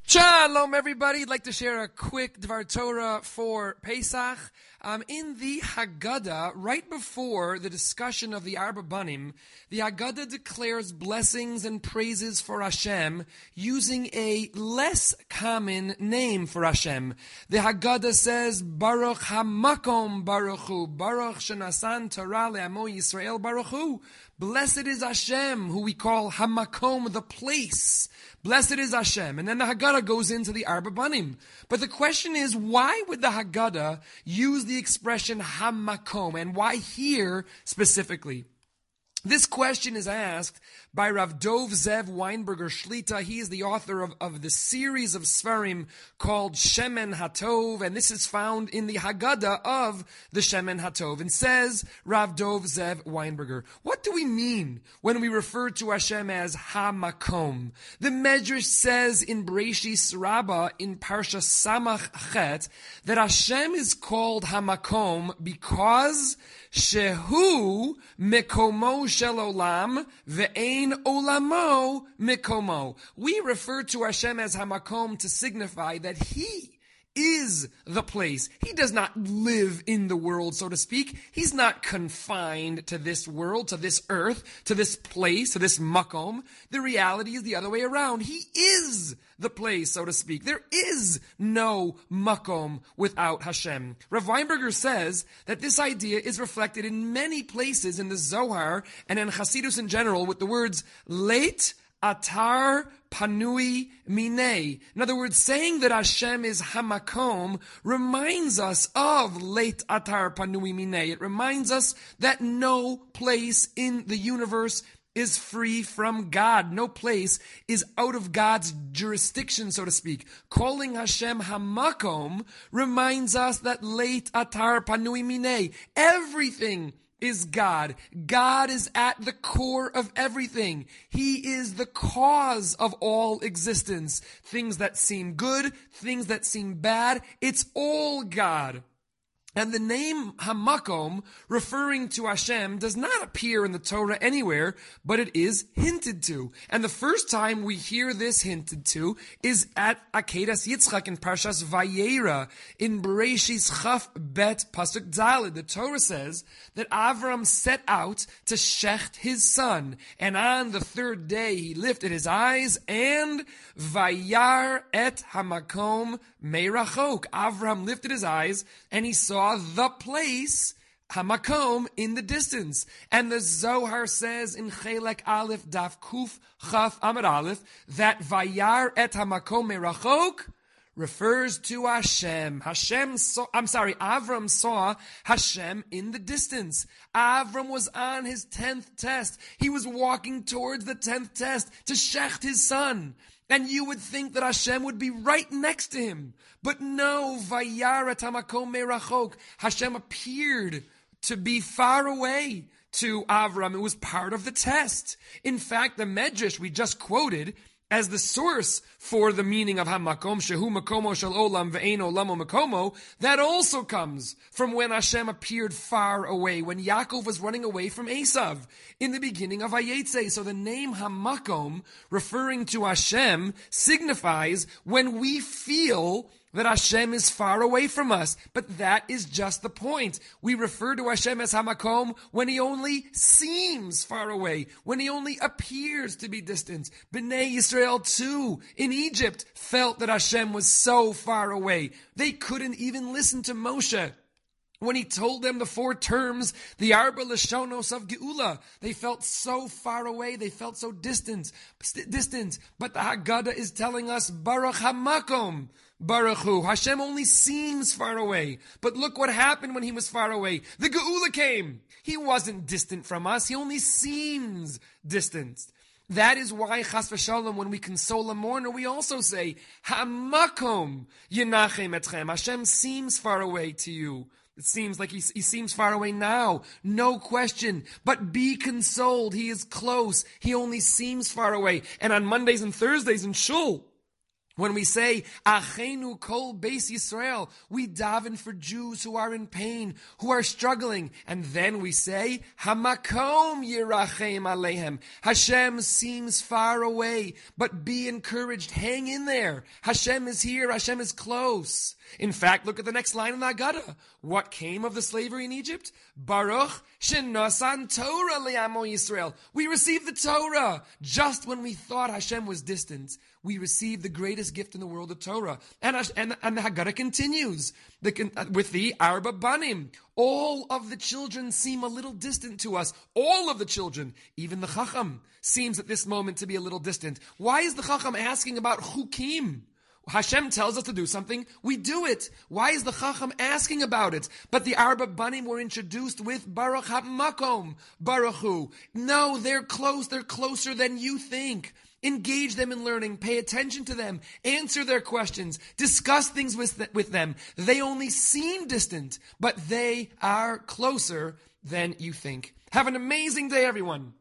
Shalom, everybody. I'd like to share a quick Dvar Torah for Pesach. In the Haggadah, right before the discussion of the Arba Banim, the Haggadah declares blessings and praises for Hashem using a less common name for Hashem. The Haggadah says, Baruch HaMakom Baruch Hu, Baruch Shenasan Torah Le'amo Yisrael Baruch Hu. Blessed is Hashem, who we call Hamakom, the place. Blessed is Hashem. And then the Haggadah goes into the Arba Banim. But the question is, why would the Haggadah use the expression Hamakom, and why here specifically? This question is asked by Rav Dov Zev Weinberger Shlita. He is the author of the series of Sfarim called Shemen HaTov, and this is found in the Haggadah of the Shemen HaTov. And says Rav Dov Zev Weinberger, what do we mean when we refer to Hashem as HaMakom? The Medrash says in Bereishis Rabbah in Parsha Samach Chet that Hashem is called HaMakom because Shehu Mekomo Shel Olam Ve'ein Olamo Mekomo. We refer to Hashem as Hamakom to signify that He is the place. He does not live in the world, so to speak. He's not confined to this world, to this earth, to this place, to this makom. The reality is the other way around. He is the place, so to speak. There is no makom without Hashem. Rav Weinberger says that this idea is reflected in many places in the Zohar and in Chassidus in general with the words leit atar panui minei. In other words, saying that Hashem is Hamakom reminds us of leit atar panui minei. It reminds us that no place in the universe is free from God. No place is out of God's jurisdiction, so to speak. Calling Hashem Hamakom reminds us that leit atar panui minei. Everything is God. God is at the core of everything. He is the cause of all existence. Things that seem good, things that seem bad, it's all God. And the name Hamakom, referring to Hashem, does not appear in the Torah anywhere, but it is hinted to. And the first time we hear this hinted to is at Akedas Yitzchak in Parshas Vayera, in Bereishis Chaf Bet Pasuk Daled. The Torah says that Avram set out to shecht his son, and on the third day he lifted his eyes, and Vayar et Hamakom Meirachok. Avram lifted his eyes, and he saw the place, Hamakom, in the distance. And the Zohar says in Chelek Aleph Daf Kuf Chaf Amud Aleph that Vayar et Hamakom Merachok refers to Hashem. Avram saw Hashem in the distance. Avram was on his 10th test. He was walking towards the 10th test to shecht his son. And you would think that Hashem would be right next to him. But no, Vayar et Hamakom Merachok. Hashem appeared to be far away to Avram. It was part of the test. In fact, the Medrash we just quoted as the source for the meaning of Hamakom, Shehu Makomo Shel Olam Ve'ein Olamo Makomo, that also comes from when Hashem appeared far away, when Yaakov was running away from Esav, in the beginning of Vayetze. So the name Hamakom, referring to Hashem, signifies when we feel that Hashem is far away from us. But that is just the point. We refer to Hashem as Hamakom when He only seems far away, when He only appears to be distant. Bnei Yisrael too, in Egypt, felt that Hashem was so far away. They couldn't even listen to Moshe when he told them the 4 terms, the Arba Lashonos of Geula. They felt so far away, they felt so distant. But the Haggadah is telling us, Baruch HaMakom, Baruch Hu. Hashem only seems far away. But look what happened when He was far away. The Geula came. He wasn't distant from us. He only seems distant. That is why, Chas v'shalom, when we console a mourner, we also say, Hamakom Yenachem Etchem. Hashem seems far away to you. It seems like he seems far away now. No question. But be consoled. He is close. He only seems far away. And on Mondays and Thursdays in Shul, When we say, Achenu kol beis Yisrael, we daven for Jews who are in pain, who are struggling. And then we say, Hamakom yirachem alehem. Hashem seems far away, but be encouraged. Hang in there. Hashem is here. Hashem is close. In fact, look at the next line in the Haggadah. What came of the slavery in Egypt? Baruch shenasan Torah le'amo Yisrael. We received the Torah. Just when we thought Hashem was distant, we received the greatest gift in the world of Torah. And the Haggadah continues with the Arba Banim. All of the children seem a little distant to us. All of the children. Even the Chacham seems at this moment to be a little distant. Why is the Chacham asking about Chukim? Hashem tells us to do something, we do it. Why is the Chacham asking about it? But the Arba Banim were introduced with Baruch HaMakom, Baruch Hu. No, they're close, they're closer than you think. Engage them in learning, pay attention to them, answer their questions, discuss things with them. They only seem distant, but they are closer than you think. Have an amazing day, everyone.